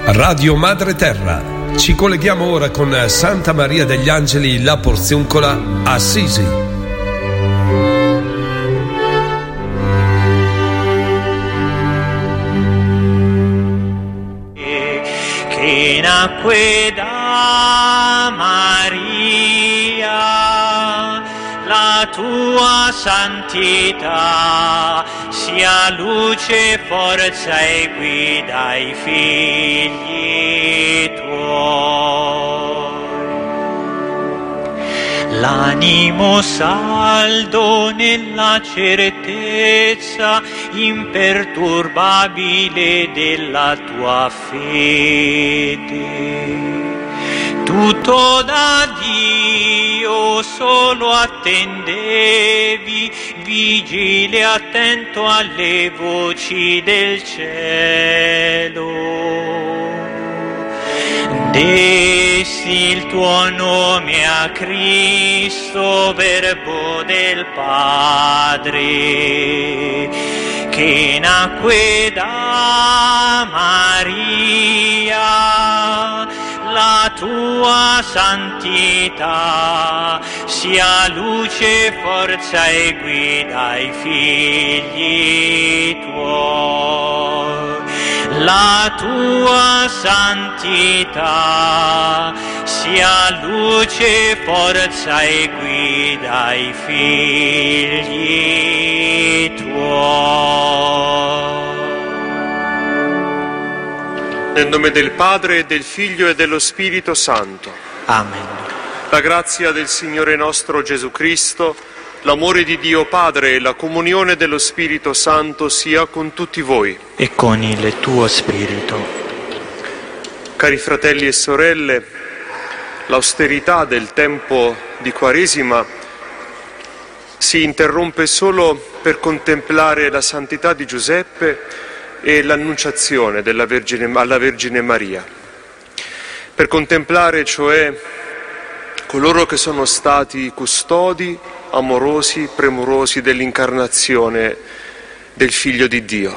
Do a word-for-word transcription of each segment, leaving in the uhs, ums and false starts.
Radio Madre Terra. Ci colleghiamo ora con Santa Maria degli Angeli La Porziuncola, Assisi. Che nacque da Maria, la tua santità sia luce, forza e guida ai figli tuoi. L'animo saldo nella certezza imperturbabile della tua fede. Tutto da Dio solo attendevi, vigile attento alle voci del cielo. Dessi il tuo nome a Cristo, Verbo del Padre, che nacque da Maria. La tua santità sia luce, forza e guida ai figli tuoi. La tua santità sia luce, forza e guida ai figli tuoi. Nel nome del Padre, e del Figlio e dello Spirito Santo. Amen. La grazia del Signore nostro Gesù Cristo, l'amore di Dio Padre e la comunione dello Spirito Santo sia con tutti voi. E con il tuo spirito. Cari fratelli e sorelle, l'austerità del tempo di Quaresima si interrompe solo per contemplare la santità di Giuseppe e l'annunciazione della Vergine, alla Vergine Maria, per contemplare cioè coloro che sono stati custodi, amorosi, premurosi dell'incarnazione del Figlio di Dio.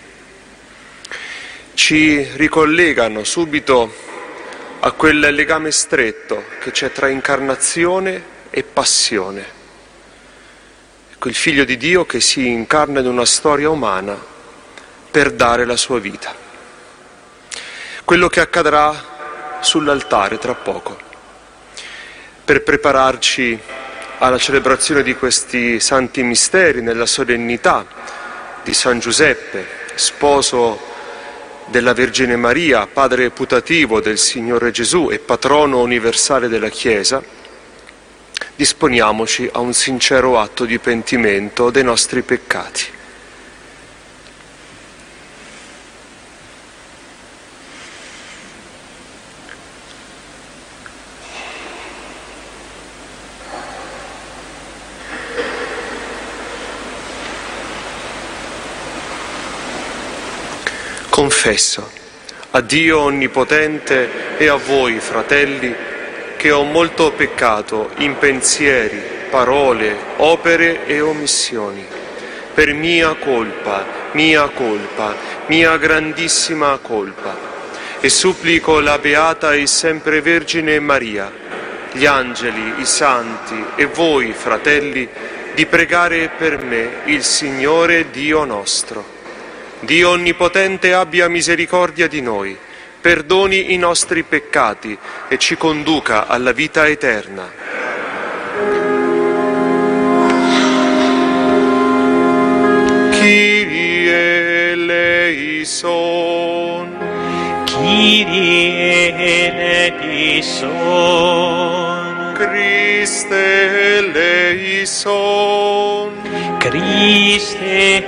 Ci ricollegano subito a quel legame stretto che c'è tra incarnazione e passione. Ecco, il Figlio di Dio che si incarna in una storia umana per dare la sua vita. Quello che accadrà sull'altare tra poco, per prepararci alla celebrazione di questi santi misteri nella solennità di San Giuseppe, sposo della Vergine Maria, padre putativo del Signore Gesù e patrono universale della Chiesa. Disponiamoci a un sincero atto di pentimento dei nostri peccati. Confesso a Dio Onnipotente e a voi, fratelli, che ho molto peccato in pensieri, parole, opere e omissioni, per mia colpa, mia colpa, mia grandissima colpa, e supplico la Beata e sempre Vergine Maria, gli angeli, i santi e voi, fratelli, di pregare per me il Signore Dio nostro. Dio Onnipotente abbia misericordia di noi, perdoni i nostri peccati e ci conduca alla vita eterna. Kyrie eleison, Kyrie eleison, Christe eleison, Christe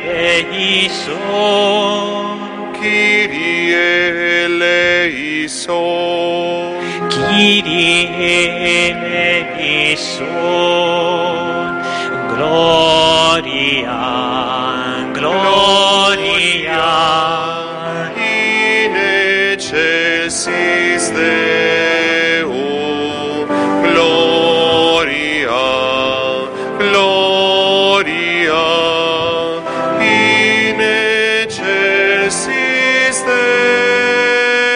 eleison, Kyrie eleison, Kyrie eleison, gloria, gloria, in excelsis Deo, gloria, gloria, in excelsis Deo.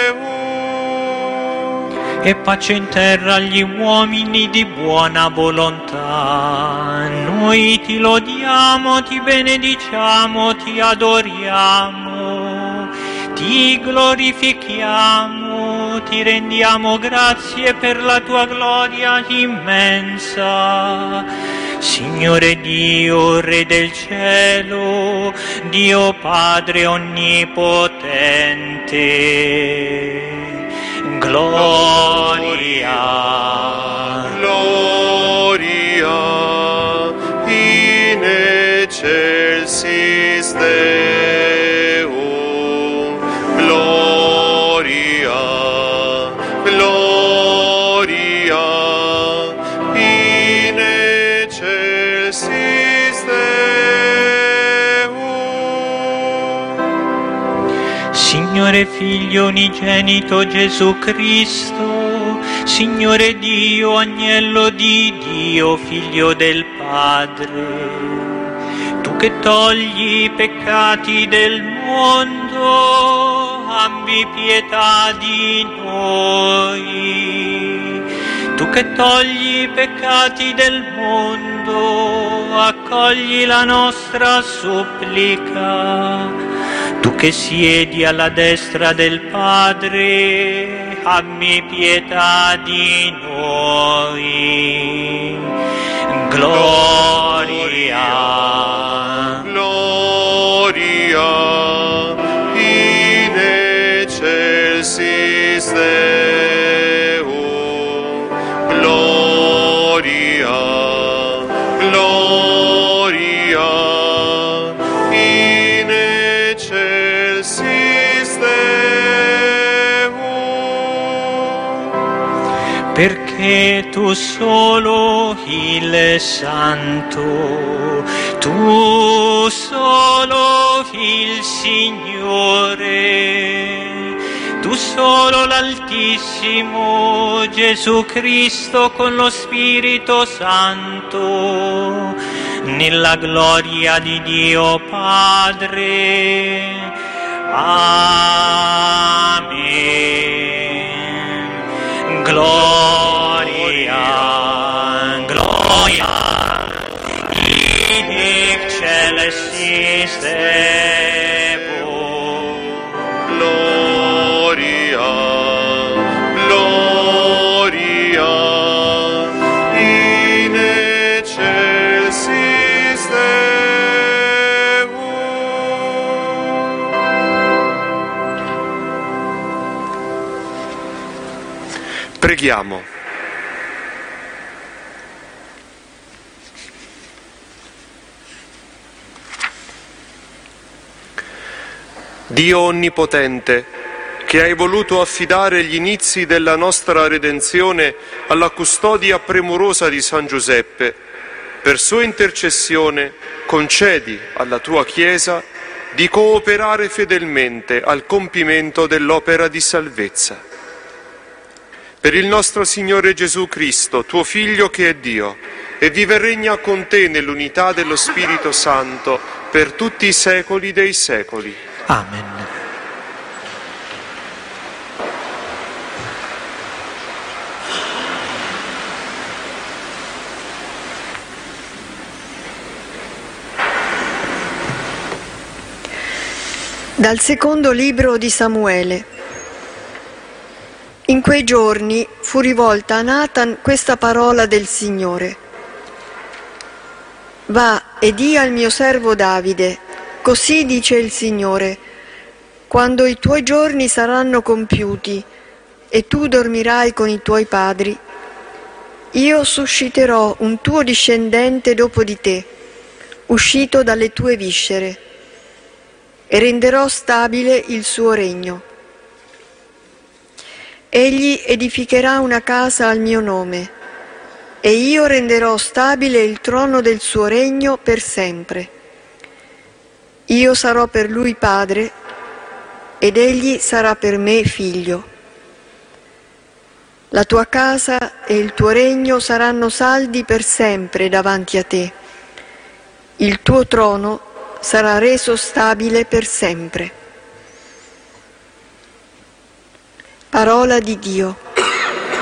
e pace in terra agli uomini di buona volontà. Noi ti lodiamo, ti benediciamo, ti adoriamo, ti glorifichiamo, ti rendiamo grazie per la tua gloria immensa. Signore Dio, Re del cielo, Dio Padre onnipotente, gloria, gloria in excelsis Deum, gloria, gloria in excelsis Deum. Signore Figlio unigenito Gesù Cristo, Signore Dio, Agnello di Dio, Figlio del Padre, tu che togli i peccati del mondo, abbi pietà di noi. Tu che togli i peccati del mondo, accogli la nostra supplica. Tu che siedi alla destra del Padre, abbi pietà di noi. Gloria, gloria in excelsis Deum, gloria, gloria in excelsis Deum. perché tu solo il Santo, tu solo il Signore, tu solo l'Altissimo Gesù Cristo con lo Spirito Santo, nella gloria di Dio Padre. Amen. Gloria, gloria in excelsis Deum. Gloria, gloria in excelsis Deum. Preghiamo. Dio Onnipotente, che hai voluto affidare gli inizi della nostra redenzione alla custodia premurosa di San Giuseppe, per sua intercessione concedi alla tua Chiesa di cooperare fedelmente al compimento dell'opera di salvezza. Per il nostro Signore Gesù Cristo, tuo Figlio che è Dio, e vive e regna con te nell'unità dello Spirito Santo per tutti i secoli dei secoli. Amen. Dal secondo libro di Samuele. In quei giorni fu rivolta a Natan questa parola del Signore: Va e di al mio servo Davide, così dice il Signore, quando i tuoi giorni saranno compiuti e tu dormirai con i tuoi padri, io susciterò un tuo discendente dopo di te, uscito dalle tue viscere, e renderò stabile il suo regno. Egli edificherà una casa al mio nome, e io renderò stabile il trono del suo regno per sempre. Io sarò per lui padre, ed egli sarà per me figlio. La tua casa e il tuo regno saranno saldi per sempre davanti a te. Il tuo trono sarà reso stabile per sempre. Parola di Dio.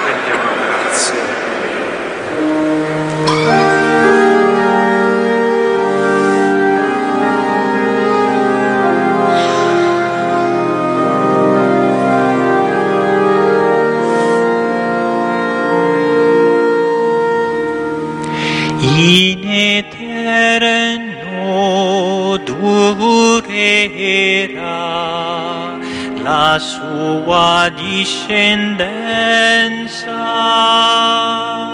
la sua discendenza.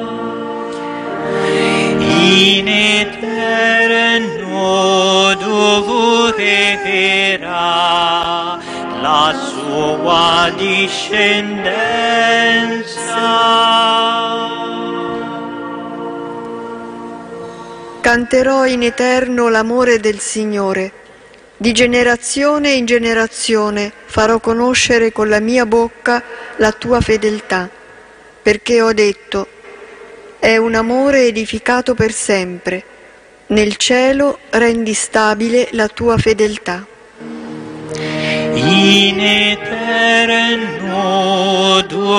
In eterno durerà la sua discendenza. Canterò in eterno l'amore del Signore. Di generazione in generazione farò conoscere con la mia bocca la tua fedeltà, perché ho detto: è un amore edificato per sempre. Nel cielo rendi stabile la tua fedeltà. In eterno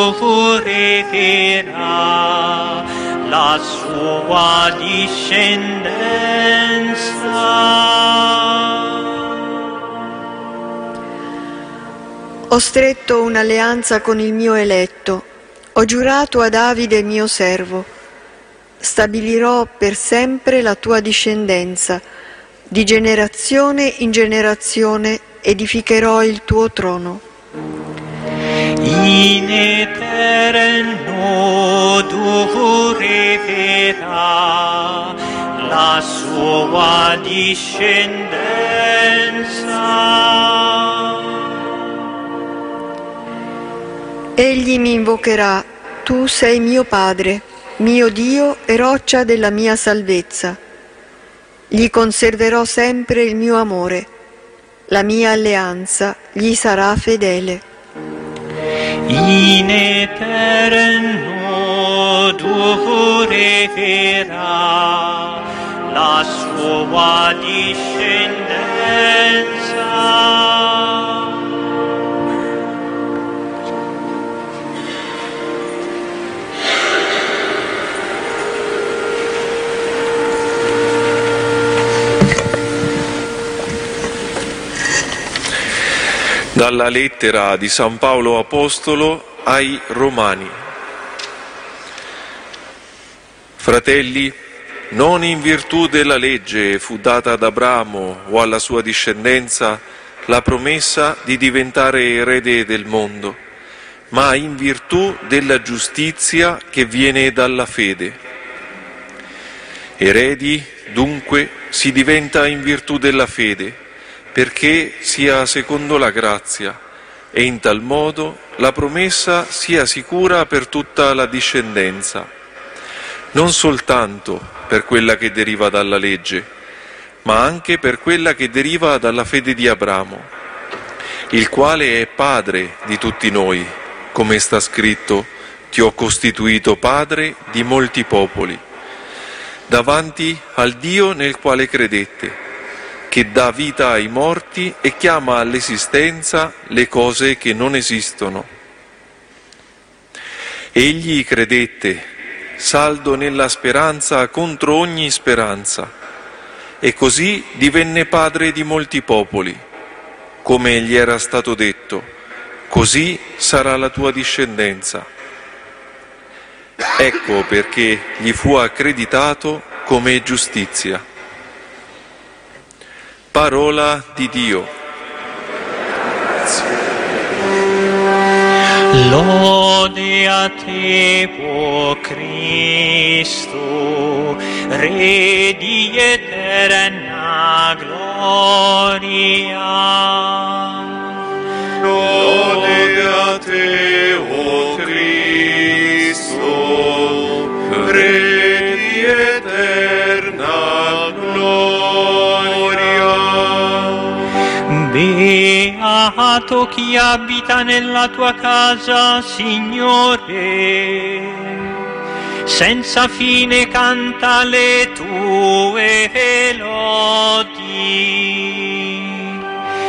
durerà la sua discendenza. Ho stretto un'alleanza con il mio eletto, ho giurato a Davide mio servo. Stabilirò per sempre la tua discendenza, di generazione in generazione edificherò il tuo trono. In eterno durerà la sua discendenza. Egli mi invocherà: tu sei mio Padre, mio Dio e roccia della mia salvezza. Gli conserverò sempre il mio amore, la mia alleanza gli sarà fedele. In eterno durerà la sua discendenza. Dalla lettera di San Paolo Apostolo ai Romani. Fratelli, non in virtù della legge fu data ad Abramo o alla sua discendenza la promessa di diventare erede del mondo, ma in virtù della giustizia che viene dalla fede. Eredi, dunque, si diventa in virtù della fede, perché sia secondo la grazia, e in tal modo la promessa sia sicura per tutta la discendenza, non soltanto per quella che deriva dalla legge, ma anche per quella che deriva dalla fede di Abramo, il quale è padre di tutti noi, come sta scritto: ti ho costituito padre di molti popoli, davanti al Dio nel quale credette, che dà vita ai morti e chiama all'esistenza le cose che non esistono. Egli credette, saldo nella speranza contro ogni speranza, e così divenne padre di molti popoli, come gli era stato detto: così sarà la tua discendenza. Ecco perché gli fu accreditato come giustizia. Parola di Dio. Lode a te, o Cristo, Re di eterna gloria. Lode a te, o Cristo, Re di eterna gloria. Beato chi abita nella tua casa, Signore, senza fine canta le tue lodi.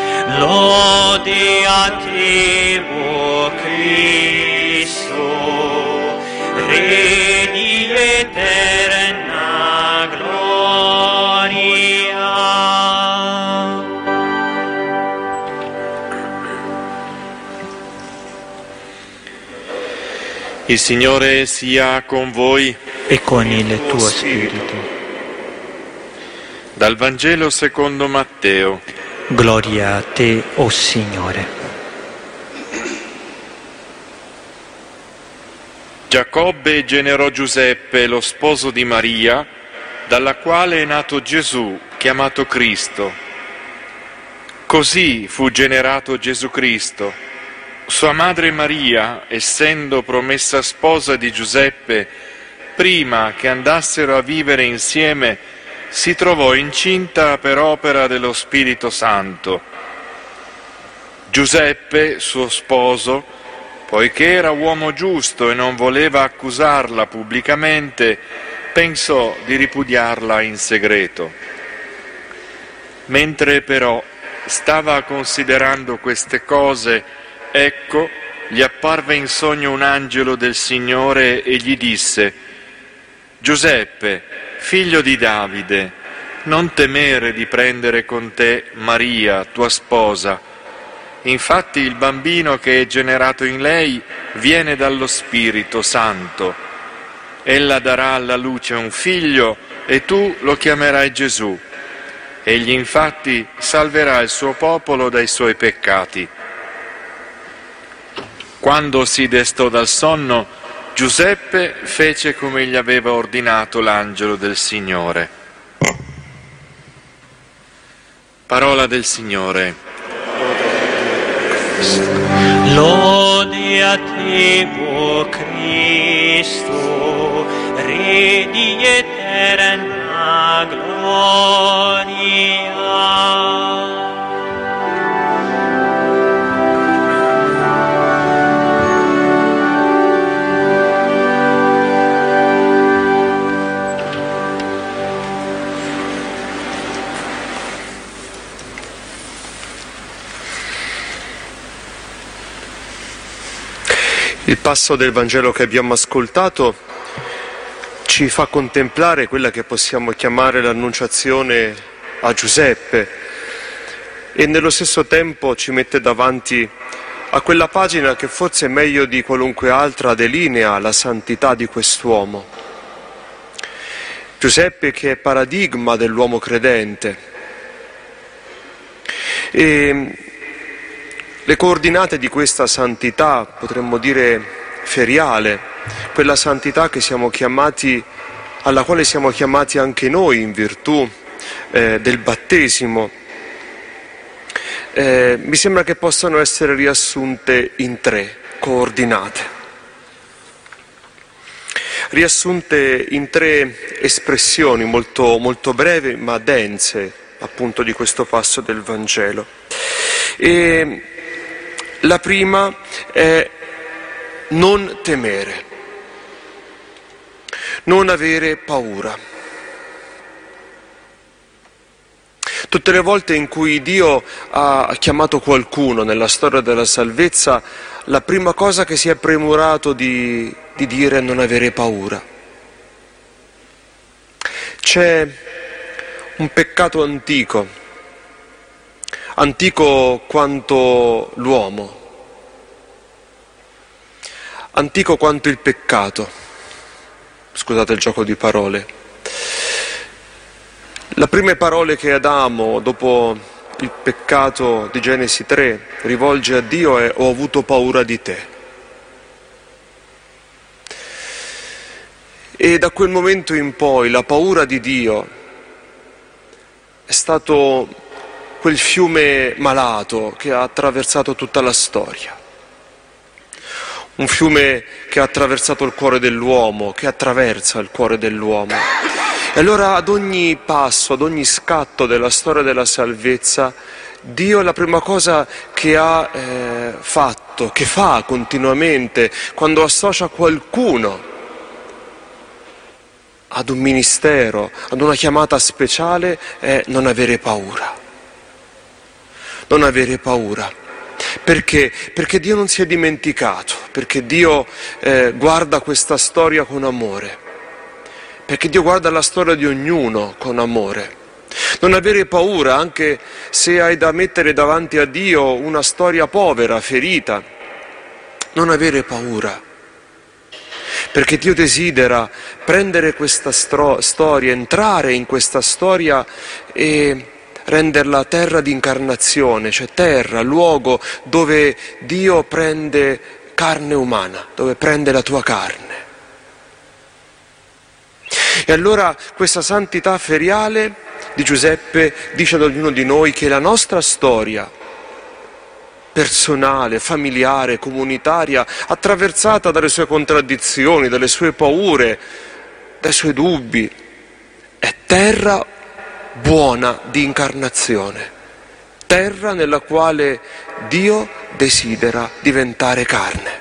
Lode a te, o Cristo, Re di eterna gloria. Il Signore sia con voi e con il tuo spirito. Dal Vangelo secondo Matteo. Gloria a te, o Signore. Giacobbe generò Giuseppe, lo sposo di Maria, dalla quale è nato Gesù, chiamato Cristo. Così fu generato Gesù Cristo. Sua madre Maria, essendo promessa sposa di Giuseppe, prima che andassero a vivere insieme, si trovò incinta per opera dello Spirito Santo. Giuseppe, suo sposo, poiché era uomo giusto e non voleva accusarla pubblicamente, pensò di ripudiarla in segreto. Mentre però stava considerando queste cose, ecco, gli apparve in sogno un angelo del Signore e gli disse: Giuseppe, figlio di Davide, non temere di prendere con te Maria, tua sposa. Infatti il bambino che è generato in lei viene dallo Spirito Santo. Ella darà alla luce un figlio e tu lo chiamerai Gesù. Egli infatti salverà il suo popolo dai suoi peccati. Quando si destò dal sonno, Giuseppe fece come gli aveva ordinato l'angelo del Signore. Parola del Signore. Lode a te, o Cristo, Re di eterna gloria. Il passo del Vangelo che abbiamo ascoltato ci fa contemplare quella che possiamo chiamare l'annunciazione a Giuseppe e nello stesso tempo ci mette davanti a quella pagina che forse meglio di qualunque altra delinea la santità di quest'uomo. Giuseppe che è paradigma dell'uomo credente. E le coordinate di questa santità, potremmo dire feriale, quella santità che siamo chiamati, alla quale siamo chiamati anche noi in virtù eh, del battesimo, eh, mi sembra che possano essere riassunte in tre coordinate, riassunte in tre espressioni molto, molto brevi ma dense, appunto, di questo passo del Vangelo. E la prima è non temere, non avere paura. Tutte le volte in cui Dio ha chiamato qualcuno nella storia della salvezza, la prima cosa che si è premurato di, di dire è non avere paura. C'è un peccato antico, antico quanto l'uomo, antico quanto il peccato, scusate il gioco di parole. Le prime parole che Adamo, dopo il peccato di Genesi tre, rivolge a Dio è: ho avuto paura di te. E da quel momento in poi la paura di Dio è stato quel fiume malato che ha attraversato tutta la storia. Un fiume che ha attraversato il cuore dell'uomo, che attraversa il cuore dell'uomo. E allora ad ogni passo, ad ogni scatto della storia della salvezza, Dio la prima cosa che ha eh, fatto, che fa continuamente, quando associa qualcuno ad un ministero, ad una chiamata speciale, è non avere paura. Non avere paura. Perché? Perché Dio non si è dimenticato, perché Dio eh, guarda questa storia con amore, perché Dio guarda la storia di ognuno con amore. Non avere paura anche se hai da mettere davanti a Dio una storia povera, ferita. Non avere paura, perché Dio desidera prendere questa stro- storia, entrare in questa storia e renderla terra di incarnazione, cioè terra, luogo dove Dio prende carne umana, dove prende la tua carne. E allora questa santità feriale di Giuseppe dice ad ognuno di noi che la nostra storia personale, familiare, comunitaria, attraversata dalle sue contraddizioni, dalle sue paure, dai suoi dubbi, è terra buona di incarnazione, terra nella quale Dio desidera diventare carne.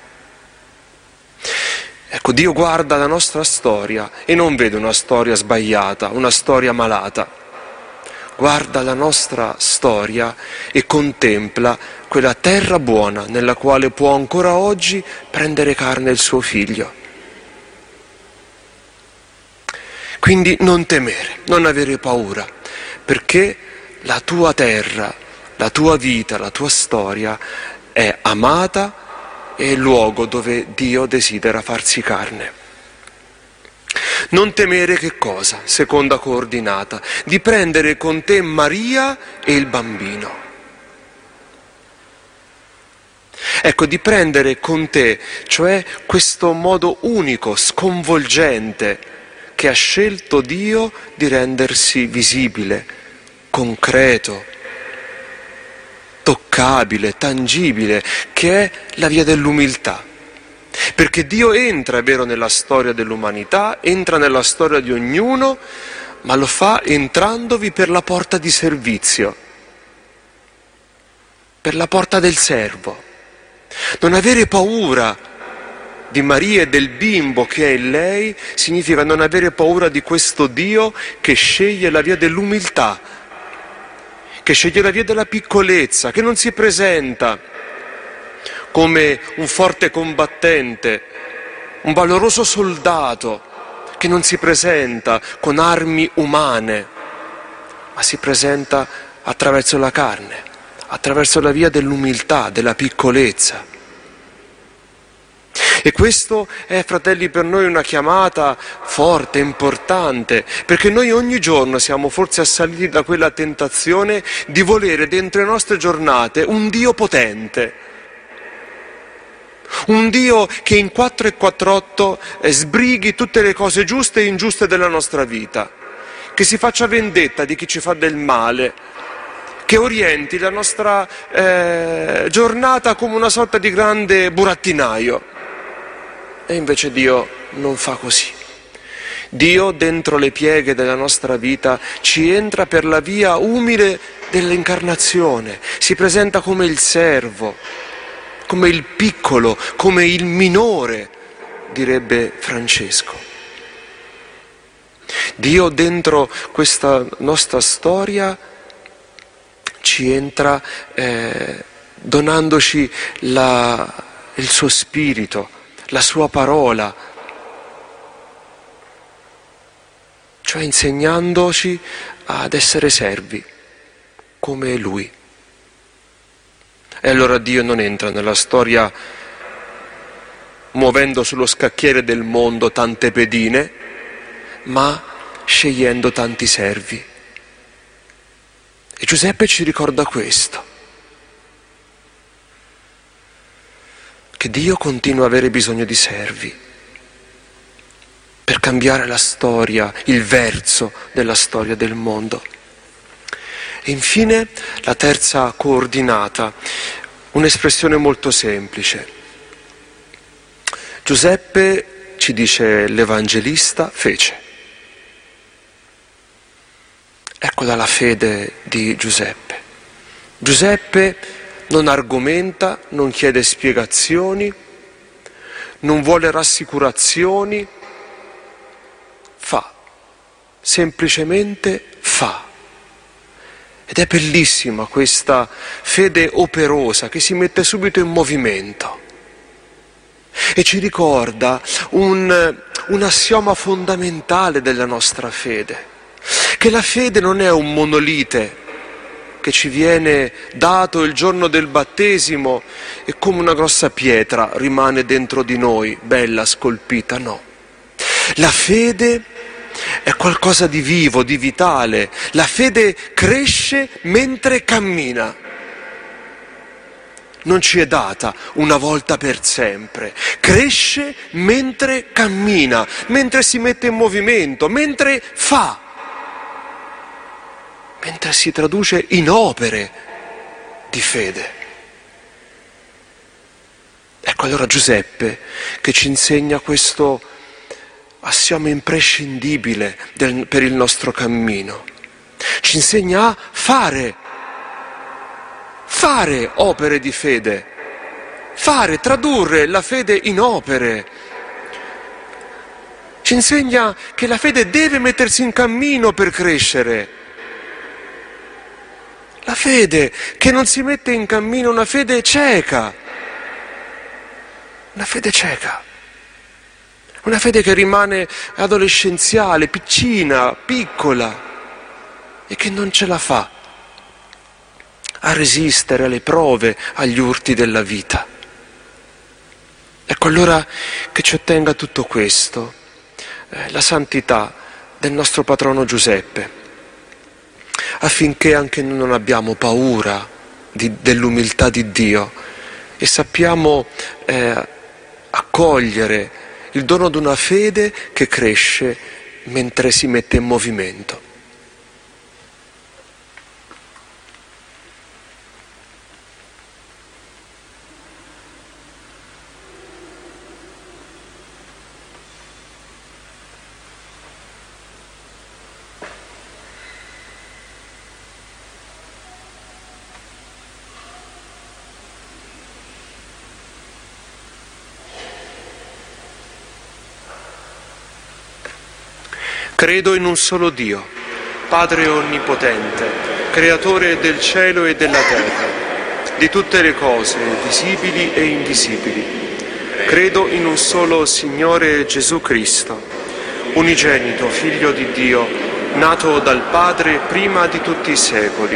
Ecco, Dio guarda la nostra storia e non vede una storia sbagliata, una storia malata. Guarda la nostra storia e contempla quella terra buona nella quale può ancora oggi prendere carne il suo figlio. Quindi non temere, non avere paura, perché la tua terra, la tua vita, la tua storia è amata, è il luogo dove Dio desidera farsi carne. Non temere che cosa? Seconda coordinata, di prendere con te Maria e il bambino. Ecco, di prendere con te, cioè questo modo unico, sconvolgente, che ha scelto Dio di rendersi visibile, concreto, toccabile, tangibile, che è la via dell'umiltà. Perché Dio entra, è vero, nella storia dell'umanità, entra nella storia di ognuno, ma lo fa entrandovi per la porta di servizio, per la porta del servo. Non avere paura di Maria e del bimbo che è in lei significa non avere paura di questo Dio che sceglie la via dell'umiltà, che sceglie la via della piccolezza, che non si presenta come un forte combattente, un valoroso soldato, che non si presenta con armi umane, ma si presenta attraverso la carne, attraverso la via dell'umiltà, della piccolezza. E questo è, fratelli, per noi una chiamata forte, importante, perché noi ogni giorno siamo forse assaliti da quella tentazione di volere dentro le nostre giornate un Dio potente, un Dio che in quattro e quattr'otto eh, sbrighi tutte le cose giuste e ingiuste della nostra vita, che si faccia vendetta di chi ci fa del male, che orienti la nostra eh, giornata come una sorta di grande burattinaio. E invece Dio non fa così. Dio dentro le pieghe della nostra vita ci entra per la via umile dell'incarnazione, si presenta come il servo, come il piccolo, come il minore, direbbe Francesco. Dio dentro questa nostra storia ci entra eh, donandoci la, il suo spirito, la sua parola, cioè insegnandoci ad essere servi come Lui. E allora Dio non entra nella storia muovendo sullo scacchiere del mondo tante pedine, ma scegliendo tanti servi. E Giuseppe ci ricorda questo, che Dio continua ad avere bisogno di servi per cambiare la storia, il verso della storia del mondo. E infine la terza coordinata, un'espressione molto semplice. Giuseppe, ci dice l'Evangelista, fece. Eccola la fede di Giuseppe. Giuseppe non argomenta, non chiede spiegazioni, non vuole rassicurazioni, fa, semplicemente fa. Ed è bellissima questa fede operosa che si mette subito in movimento e ci ricorda un, un assioma fondamentale della nostra fede, che la fede non è un monolite che ci viene dato il giorno del battesimo e come una grossa pietra rimane dentro di noi, bella, scolpita, no. La fede è qualcosa di vivo, di vitale. La fede cresce mentre cammina. non ci è data una volta per sempre. Cresce mentre cammina, mentre si mette in movimento, mentre fa, mentre si traduce in opere di fede. Ecco allora Giuseppe che ci insegna questo assioma imprescindibile del, per il nostro cammino. Ci insegna a fare, fare opere di fede, fare, tradurre la fede in opere. Ci insegna che la fede deve mettersi in cammino per crescere. La fede che non si mette in cammino, una fede cieca, una fede cieca. Una fede che rimane adolescenziale, piccina, piccola e che non ce la fa a resistere alle prove, agli urti della vita. Ecco allora che ci ottenga tutto questo, eh, la santità del nostro patrono Giuseppe, affinché anche noi non abbiamo paura di, dell'umiltà di Dio e sappiamo eh, accogliere il dono di una fede che cresce mentre si mette in movimento. Credo in un solo Dio, Padre Onnipotente, Creatore del cielo e della terra, di tutte le cose visibili e invisibili. Credo in un solo Signore Gesù Cristo, unigenito Figlio di Dio, nato dal Padre prima di tutti i secoli,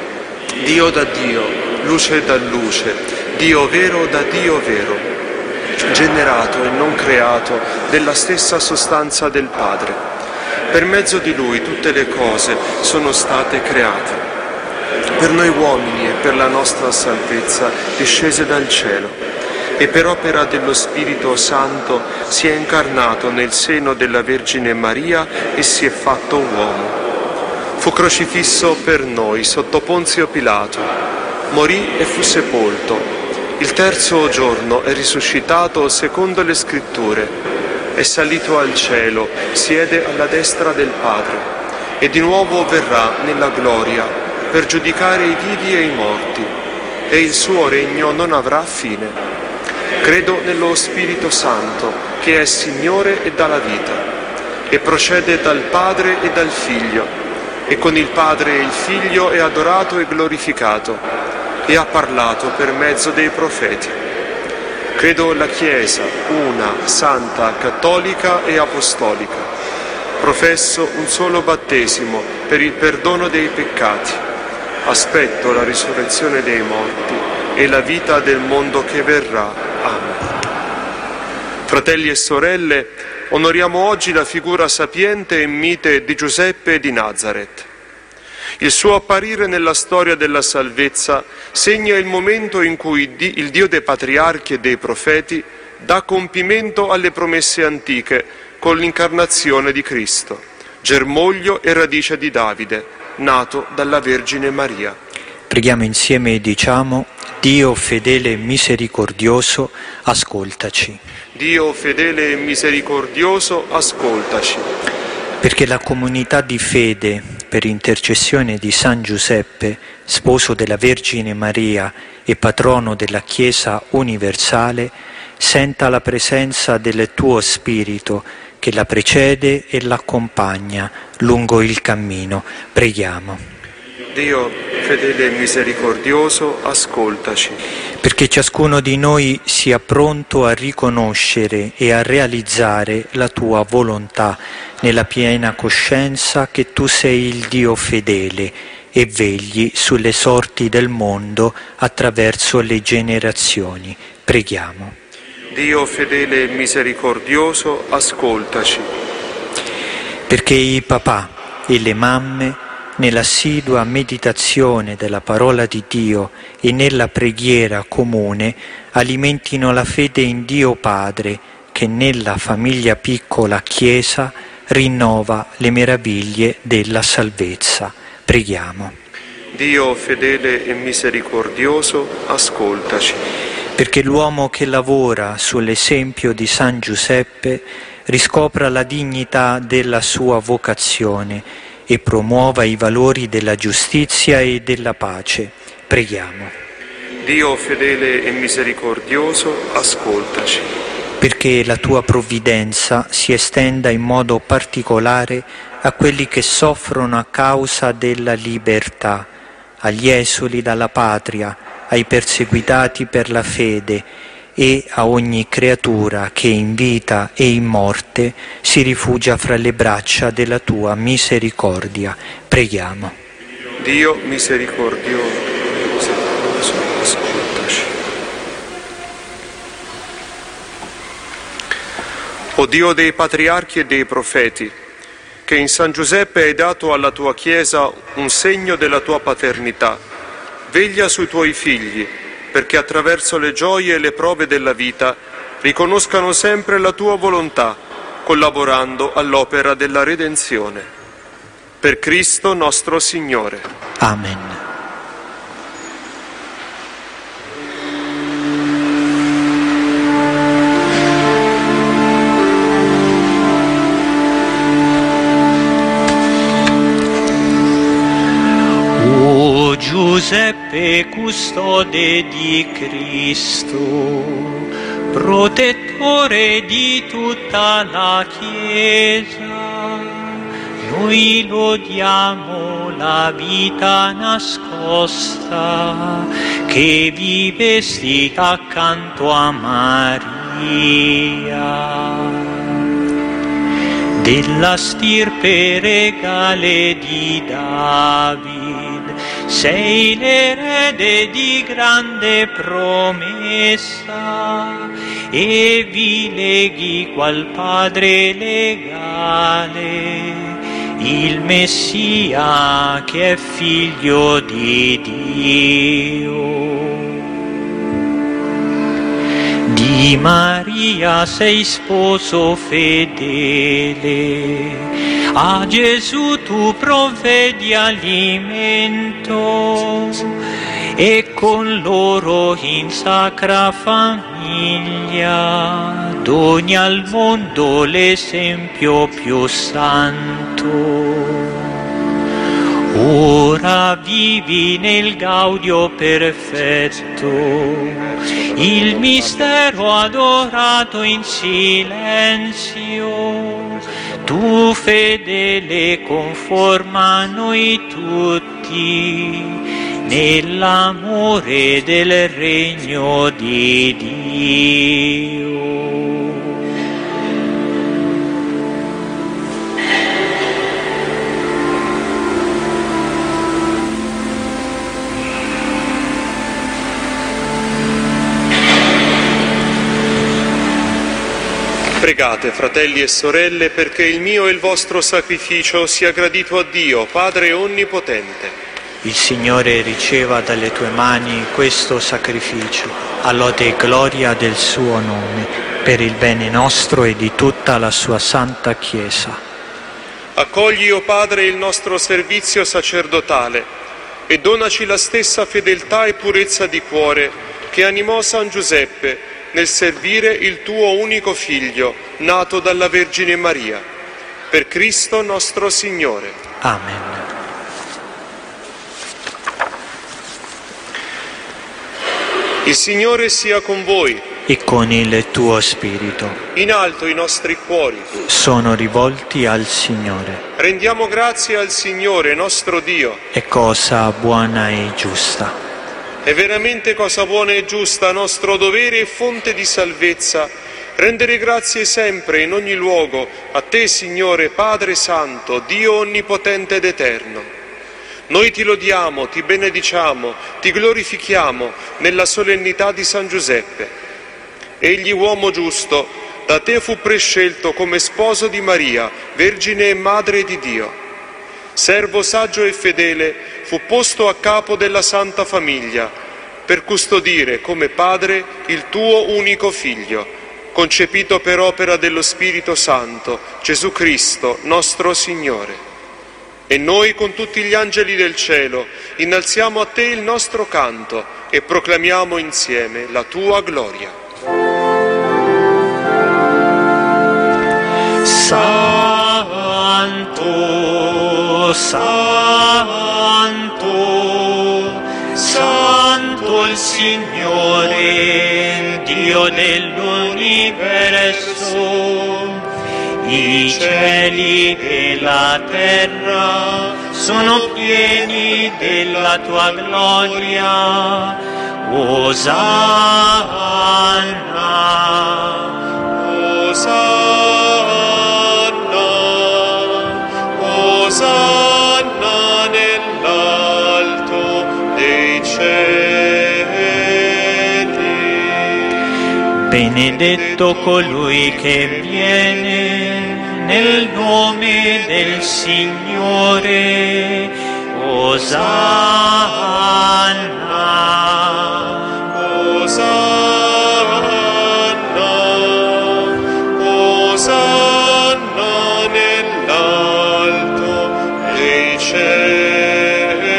Dio da Dio, luce da luce, Dio vero da Dio vero, generato e non creato della stessa sostanza del Padre. Per mezzo di Lui tutte le cose sono state create, per noi uomini e per la nostra salvezza discese dal cielo, e per opera dello Spirito Santo si è incarnato nel seno della Vergine Maria e si è fatto uomo. Fu crocifisso per noi sotto Ponzio Pilato, morì e fu sepolto. Il terzo giorno è risuscitato secondo le Scritture. È salito al cielo, siede alla destra del Padre e di nuovo verrà nella gloria per giudicare i vivi e i morti, e il suo regno non avrà fine. Credo nello Spirito Santo, che è Signore e dà la vita, e procede dal Padre e dal Figlio, e con il Padre e il Figlio è adorato e glorificato, e ha parlato per mezzo dei profeti. Credo la Chiesa, una, santa, cattolica e apostolica. Professo un solo battesimo per il perdono dei peccati. Aspetto la risurrezione dei morti e la vita del mondo che verrà. Amen. Fratelli e sorelle, onoriamo oggi la figura sapiente e mite di Giuseppe di Nazaret. Il suo apparire nella storia della salvezza segna il momento in cui il Dio dei patriarchi e dei profeti dà compimento alle promesse antiche con l'incarnazione di Cristo, germoglio e radice di Davide, nato dalla Vergine Maria. Preghiamo insieme e diciamo: Dio fedele e misericordioso, ascoltaci. Dio fedele e misericordioso, ascoltaci. Perché la comunità di fede, per intercessione di San Giuseppe, sposo della Vergine Maria e patrono della Chiesa universale, senta la presenza del tuo Spirito che la precede e l'accompagna lungo il cammino. Preghiamo. Dio fedele e misericordioso, ascoltaci. Perché ciascuno di noi sia pronto a riconoscere e a realizzare la tua volontà nella piena coscienza che tu sei il Dio fedele e vegli sulle sorti del mondo attraverso le generazioni. Preghiamo. Dio fedele e misericordioso, ascoltaci. Perché i papà e le mamme nell'assidua meditazione della parola di Dio e nella preghiera comune, alimentino la fede in Dio Padre, che nella famiglia piccola Chiesa rinnova le meraviglie della salvezza. Preghiamo. Dio fedele e misericordioso, ascoltaci. Perché l'uomo che lavora sull'esempio di San Giuseppe riscopra la dignità della sua vocazione e promuova i valori della giustizia e della pace. Preghiamo. Dio fedele e misericordioso, ascoltaci. Perché la tua provvidenza si estenda in modo particolare a quelli che soffrono a causa della libertà, agli esuli dalla patria, ai perseguitati per la fede e a ogni creatura che in vita e in morte si rifugia fra le braccia della tua misericordia. Preghiamo. Dio misericordioso, ascoltaci. O Dio dei patriarchi e dei profeti, che in San Giuseppe hai dato alla tua Chiesa un segno della tua paternità, veglia sui tuoi figli, perché attraverso le gioie e le prove della vita riconoscano sempre la tua volontà, collaborando all'opera della redenzione. Per Cristo nostro Signore. Amen. Giuseppe, custode di Cristo, protettore di tutta la Chiesa, noi lodiamo la vita nascosta che vivesti accanto a Maria. Della stirpe regale di Davide, sei l'erede di grande promessa e vi leghi qual padre legale il Messia che è figlio di Dio. Di Maria sei sposo fedele, a Gesù tu provvedi alimento e con loro in sacra famiglia doni al mondo l'esempio più santo. Ora vivi nel gaudio perfetto, il mistero adorato in silenzio, tu fedele conforma noi tutti nell'amore del regno di Dio. Pregate, fratelli e sorelle, perché il mio e il vostro sacrificio sia gradito a Dio, Padre Onnipotente. Il Signore riceva dalle tue mani questo sacrificio, a lode e gloria del suo nome, per il bene nostro e di tutta la sua santa Chiesa. Accogli, o Padre, il nostro servizio sacerdotale e donaci la stessa fedeltà e purezza di cuore che animò San Giuseppe nel servire il tuo unico Figlio, nato dalla Vergine Maria. Per Cristo nostro Signore. Amen. Il Signore sia con voi. E con il tuo spirito. In alto i nostri cuori sono rivolti al Signore. Rendiamo grazie al Signore nostro Dio. È cosa buona e giusta. È veramente cosa buona e giusta, nostro dovere e fonte di salvezza, rendere grazie sempre in ogni luogo a te, Signore, Padre Santo, Dio Onnipotente ed Eterno. Noi ti lodiamo, ti benediciamo, ti glorifichiamo nella solennità di San Giuseppe. Egli, uomo giusto, da te fu prescelto come sposo di Maria, Vergine e Madre di Dio. servo saggio e fedele, fu posto a capo della Santa Famiglia, per custodire come padre il tuo unico Figlio, concepito per opera dello Spirito Santo, Gesù Cristo, nostro Signore. E noi con tutti gli angeli del cielo innalziamo a te il nostro canto e proclamiamo insieme la tua gloria. Santo, Santo, Santo il Signore, Dio dell'universo. I cieli e la terra sono pieni della tua gloria. Osanna, Osanna, Osanna nell'alto dei cieli. Benedetto colui che viene nel nome del Signore. Osanna, Osanna, Osanna nell'alto dei cieli.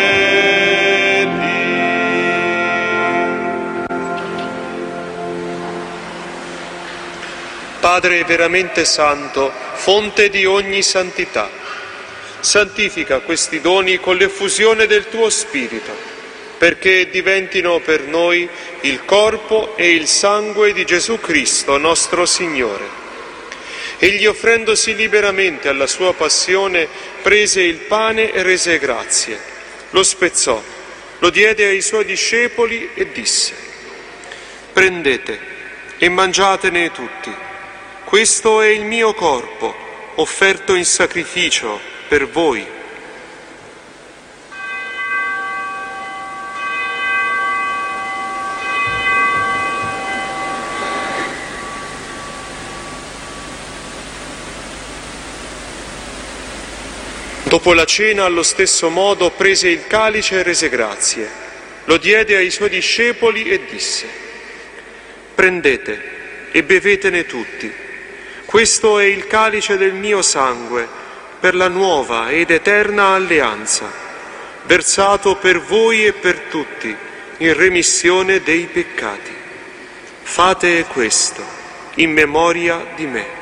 Padre veramente santo, fonte di ogni santità, santifica questi doni con l'effusione del tuo Spirito, perché diventino per noi il corpo e il sangue di Gesù Cristo, nostro Signore. Egli, offrendosi liberamente alla sua passione, prese il pane e rese grazie, lo spezzò, lo diede ai suoi discepoli e disse: «Prendete e mangiatene tutti. Questo è il mio corpo, offerto in sacrificio per voi». Dopo la cena, allo stesso modo, prese il calice e rese grazie, lo diede ai suoi discepoli e disse: «Prendete e bevetene tutti. Questo è il calice del mio sangue, per la nuova ed eterna alleanza, versato per voi e per tutti, in remissione dei peccati. Fate questo in memoria di me».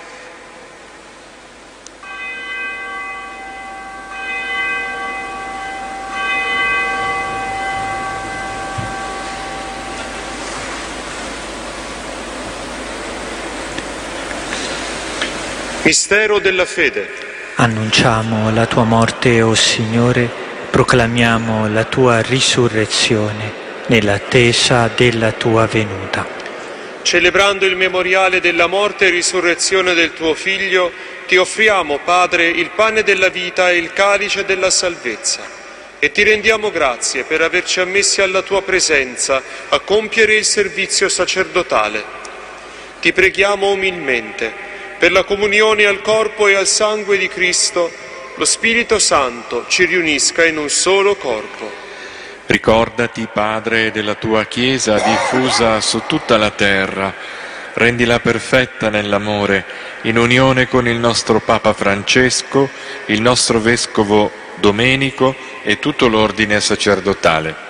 Mistero della fede. Annunciamo la tua morte, o Signore, proclamiamo la tua risurrezione nell'attesa della tua venuta. Celebrando il memoriale della morte e risurrezione del tuo Figlio, ti offriamo, Padre, il pane della vita e il calice della salvezza, e ti rendiamo grazie per averci ammessi alla tua presenza a compiere il servizio sacerdotale. Ti preghiamo umilmente, per la comunione al corpo e al sangue di Cristo, lo Spirito Santo ci riunisca in un solo corpo. Ricordati, Padre, della tua Chiesa diffusa su tutta la terra. Rendila perfetta nell'amore, in unione con il nostro Papa Francesco, il nostro Vescovo Domenico e tutto l'ordine sacerdotale.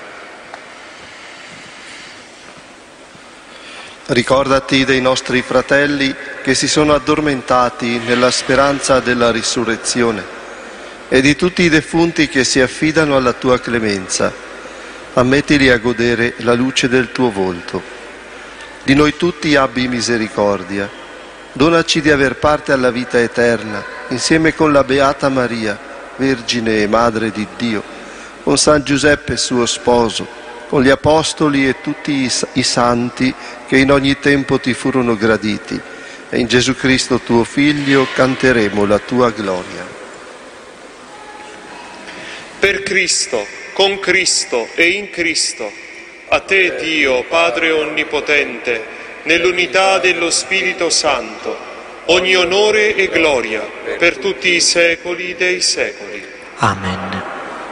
Ricordati dei nostri fratelli che si sono addormentati nella speranza della risurrezione e di tutti i defunti che si affidano alla tua clemenza. Ammettili a godere la luce del tuo volto. Di noi tutti abbi misericordia. Donaci di aver parte alla vita eterna, insieme con la Beata Maria, Vergine e Madre di Dio, con San Giuseppe suo sposo, con gli Apostoli e tutti i, i Santi che in ogni tempo ti furono graditi, e in Gesù Cristo tuo Figlio canteremo la tua gloria. Per Cristo, con Cristo e in Cristo, a te Dio, Padre Onnipotente, nell'unità dello Spirito Santo, ogni onore e gloria per tutti i secoli dei secoli. Amen.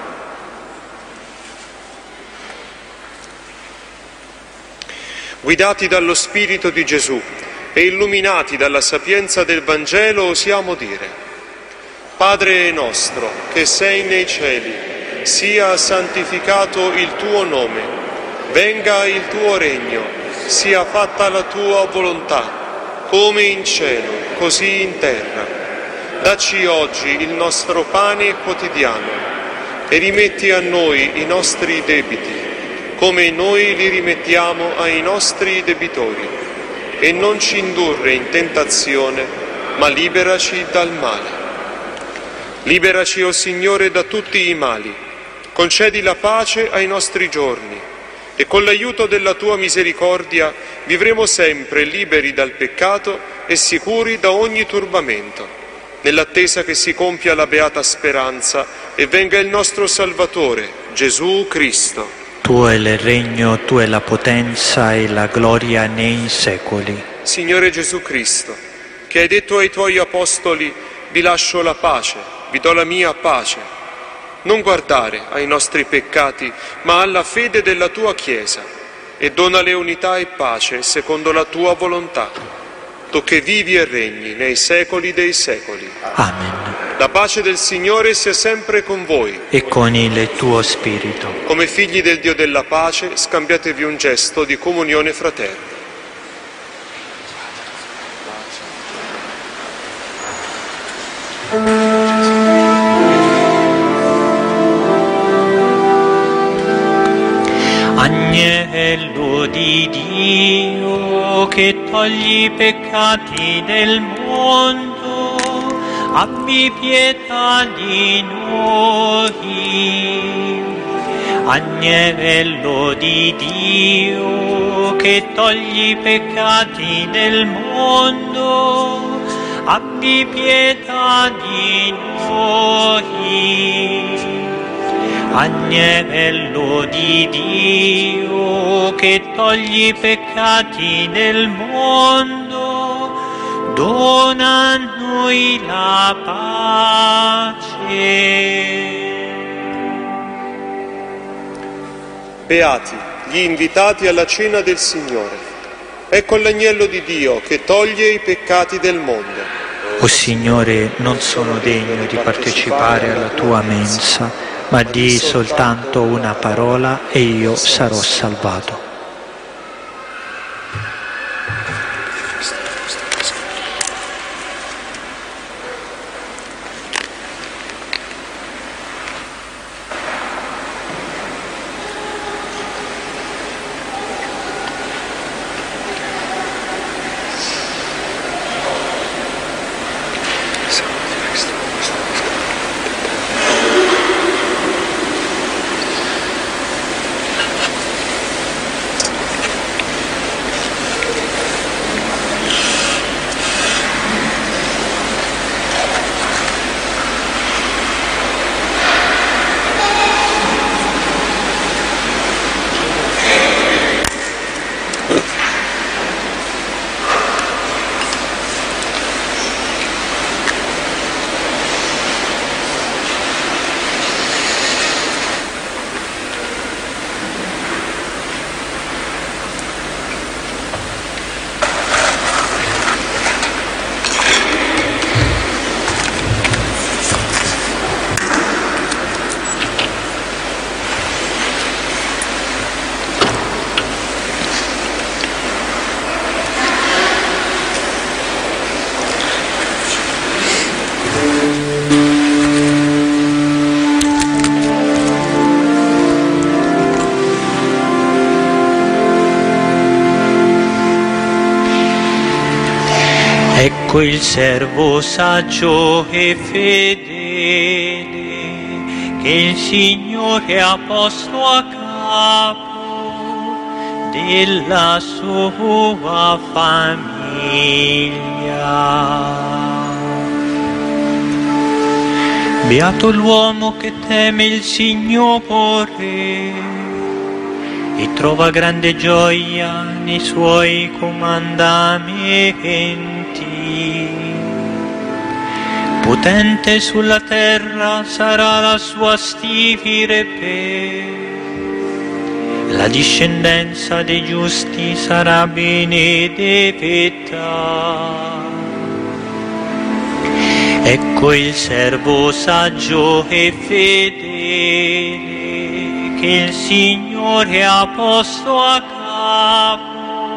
Guidati dallo Spirito di Gesù e illuminati dalla sapienza del Vangelo, osiamo dire: Padre nostro, che sei nei cieli, sia santificato il tuo nome, venga il tuo regno, sia fatta la tua volontà, come in cielo, così in terra. Dacci oggi il nostro pane quotidiano e rimetti a noi i nostri debiti, come noi li rimettiamo ai nostri debitori. E non ci indurre in tentazione, ma liberaci dal male. Liberaci, o Signore, da tutti i mali. Concedi la pace ai nostri giorni e con l'aiuto della tua misericordia vivremo sempre liberi dal peccato e sicuri da ogni turbamento, nell'attesa che si compia la beata speranza e venga il nostro Salvatore, Gesù Cristo. Tuo è il regno, tua è la potenza e la gloria nei secoli. Signore Gesù Cristo, che hai detto ai tuoi apostoli: vi lascio la pace, vi do la mia pace. Non guardare ai nostri peccati, ma alla fede della tua Chiesa, e donale unità e pace secondo la tua volontà. Tu che vivi e regni nei secoli dei secoli. Amen. La pace del Signore sia sempre con voi. E con il tuo spirito. Come figli del Dio della pace, scambiatevi un gesto di comunione fraterna. Agnello di Dio, che togli i peccati del mondo, abbi pietà di noi. Agnello di Dio, che togli i peccati del mondo, abbi pietà di noi. Agnello di Dio, che togli i peccati del mondo, dona a noi la pace. Beati gli invitati alla cena del Signore. Ecco l'agnello di Dio che toglie i peccati del mondo. O Signore, non sono degno di partecipare alla tua mensa, ma di soltanto una parola e io sarò salvato. Ecco il servo saggio e fedele che il Signore ha posto a capo della sua famiglia. Beato l'uomo che teme il Signore e trova grande gioia nei suoi comandamenti. Potente sulla terra sarà la sua stirpe, la discendenza dei giusti sarà benedetta. Ecco il servo saggio e fedele che il Signore ha posto a capo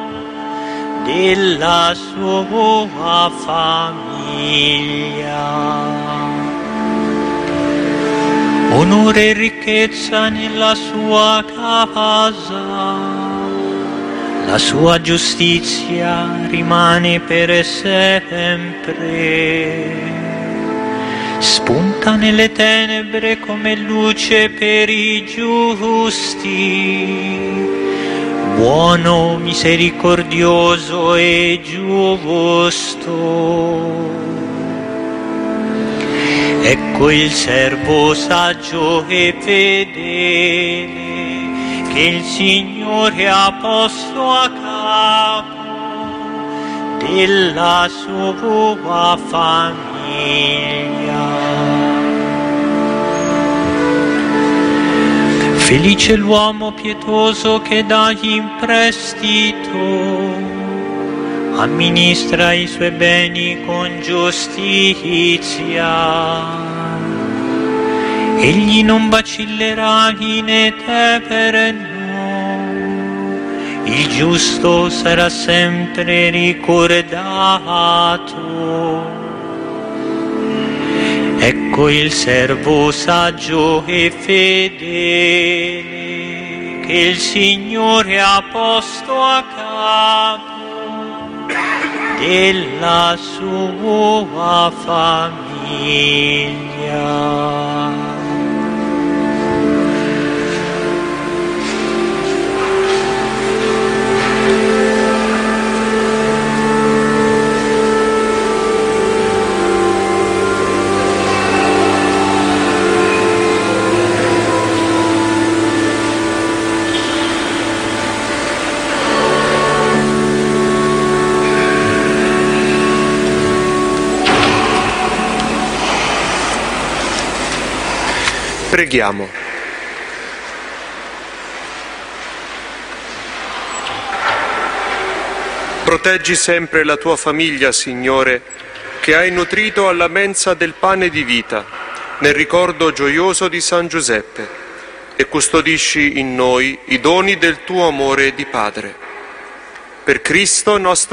della sua famiglia. Onore e ricchezza nella sua casa, la sua giustizia rimane per sempre. Spunta nelle tenebre come luce per i giusti, buono, misericordioso e giusto. Ecco il servo saggio e fedele che il Signore ha posto a capo della sua famiglia. Felice l'uomo pietoso che dà in prestito, amministra i suoi beni con giustizia. Egli non vacillerà in eterno, il giusto sarà sempre ricordato. Ecco il servo saggio e fedele che il Signore ha posto a capo della sua famiglia. Preghiamo. Proteggi sempre la tua famiglia, Signore, che hai nutrito alla mensa del pane di vita, nel ricordo gioioso di San Giuseppe, e custodisci in noi i doni del tuo amore di Padre. Per Cristo nostro